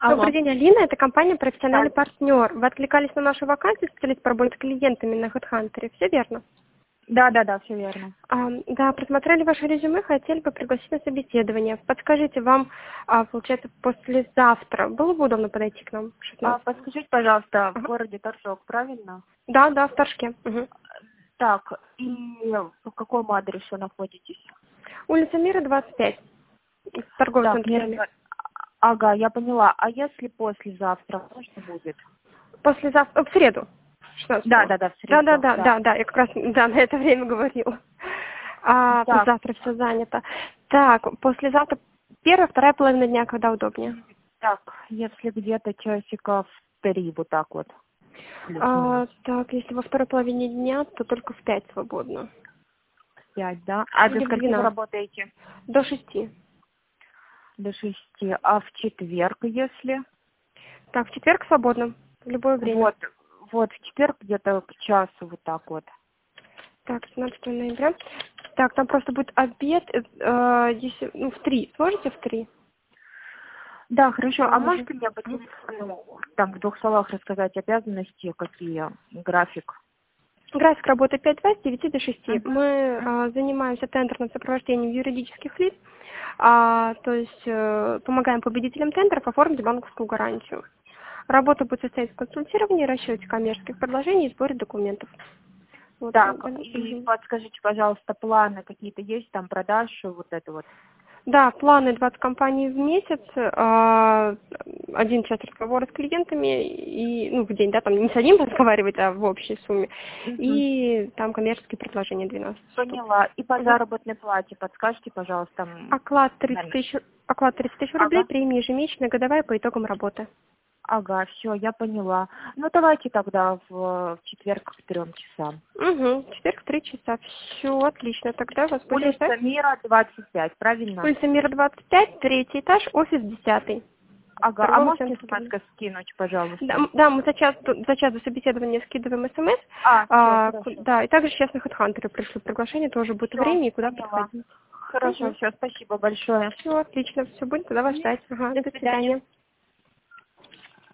Алло. Добрый день, Алина. Это компания Да, «Профессиональный партнер». Вы откликались на нашу вакансию специалист по работе с клиентами на HeadHunter. Все верно? да, все верно. Да, просмотрели ваше резюме, хотели бы пригласить на собеседование. Подскажите, вам, получается, послезавтра было бы удобно подойти к нам? 16? Подскажите, пожалуйста, в Ага. городе Торжок, правильно? Да, в Торжке. Мгм. Так, и по какому адресу находитесь? Улица Мира, 25. Торговый Так, центр Мира «Леонид». Ага, я поняла. А если послезавтра, можно будет? Послезавтра, в среду, 16-го. В среду, да. Да, я как раз на это время говорила. Так, Завтра все занято. Так, послезавтра, первая, вторая половина дня, когда удобнее? так, если где-то часиков 3, вот так вот, плюс-минус. Так, если во второй половине дня, то только в 5 свободно. 5, да? А до Или в скольки вы 12. работаете? До 6. До 6. А в четверг, если? Так, в четверг свободно, в любое время. Вот, в четверг где-то к часу, вот так вот. Так, 17 ноября. Так, там просто будет обед, если, в 3. Сможете в 3? Да, хорошо. А Уже. можете мне по телефону там в 2 словах рассказать обязанности, какие, график? График работы 5-2 с 9 до 6. Мгм. Мы Мгм. занимаемся тендерным сопровождением юридических лиц, то есть помогаем победителям тендеров оформить банковскую гарантию. Работа будет состоять в консультировании, расчете коммерческих предложений и сборе документов. Вот. Так, и Мгм. подскажите, пожалуйста, планы какие-то есть, там продаж, вот это вот? Да, планы 20 компаний в месяц, 1 час разговора с клиентами, и, в день, да, там не с одним разговаривать, а в общей сумме, Мгм. и там коммерческие предложения 12 штук. Поняла. И по Мгм. заработной плате подскажите, пожалуйста, Оклад 30 наверное. тысяч, оклад 30 тысяч рублей, Ага. премия ежемесячная, годовая по итогам работы. Ага, все, я поняла. Ну, давайте тогда в четверг к 3 часам. Угу, четверг в 3 часа. Все, отлично. Тогда вас будем ждать. Улица Мира, 25, правильно? Улица Мира, 25, третий этаж, офис 10. Ага, а Торговый можете центр «Леонид». смс скинуть, Да, пожалуйста? мы за час до собеседования скидываем смс. Все, хорошо. Да, и также сейчас на HeadHunter пришлю приглашение, тоже будет Все, время и куда поняла. подходить. Хорошо, Угу. все, спасибо большое. Все, отлично, все будет, куда вас Мгм. ждать. Ага, До до свидания. свидания.